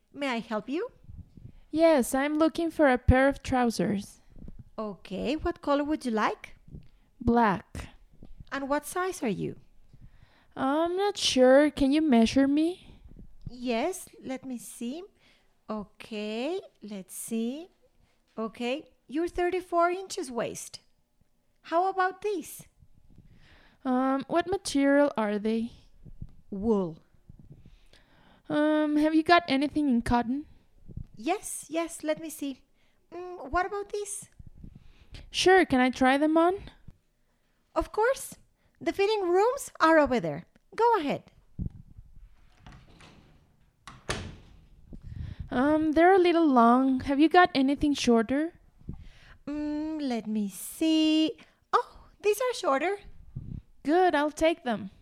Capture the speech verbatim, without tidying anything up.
May I help you? Yes, I'm looking for a pair of trousers. Okay, what color would you like? Black. And what size are you? I'm not sure. Can you measure me? Yes, let me see. Okay, let's see. Okay, you're thirty-four inches waist. How about these? Um, what material are they? Wool. Um, have you got anything in cotton? Yes, yes, let me see. Mm, what about these? Sure, can I try them on? Of course. The fitting rooms are over there. Go ahead. Um, they're a little long. Have you got anything shorter? Mm, let me see. Oh, these are shorter. Good, I'll take them.